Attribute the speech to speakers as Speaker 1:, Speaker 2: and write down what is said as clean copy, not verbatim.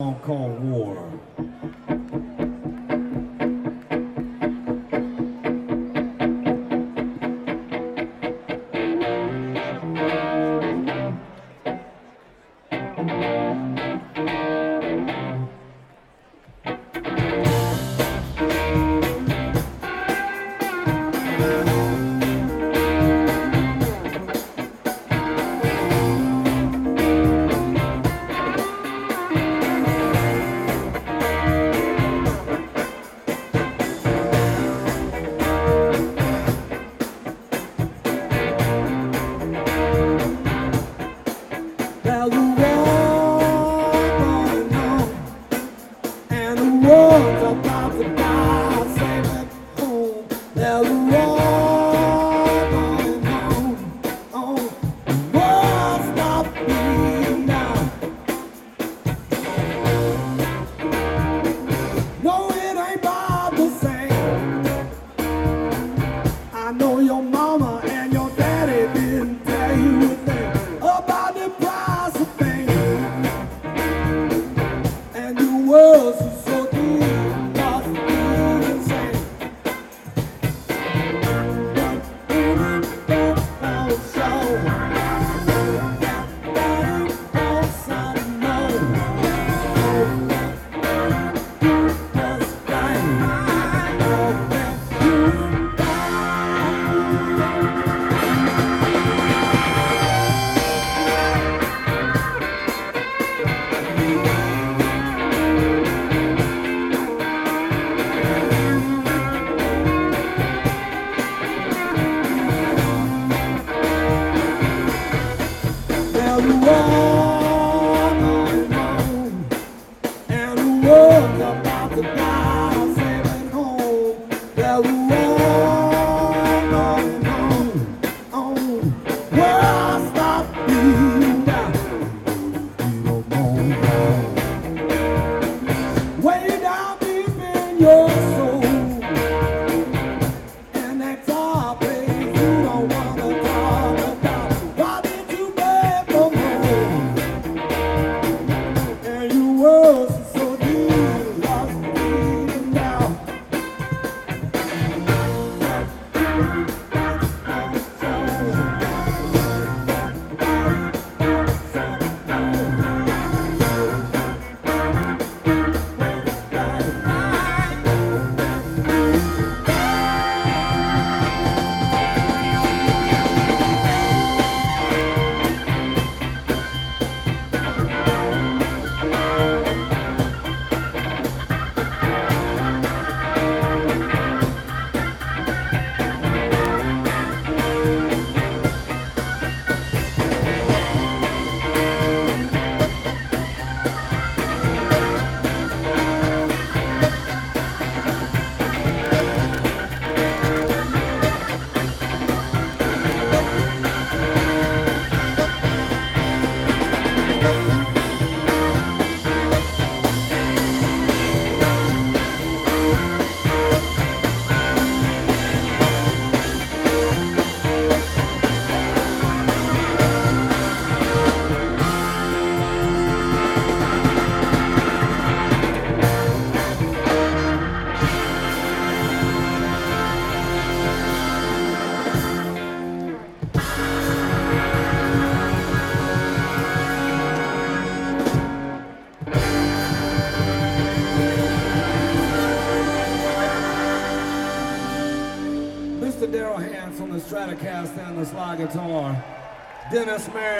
Speaker 1: Called War. There's a war going on, and the world's about to die. Save it home. There's a war going on. The world stop beating down. No, it ain't about the same. I know your mama and your daddy didn't tell you a thing about the price of things, and the world is so deep, lost in insane. But don't show that it don't sound There's a war going on, and the world's about to die. Save it home. There's a war going on. World stop beating down. Way down deep in your soul, and that top place you don't wanna talk about. Why did you beg for more? And your world's so deep, lost in now. Mr. Daryl Hance on the Stratocaster and the slide guitar. Dennis Merritt.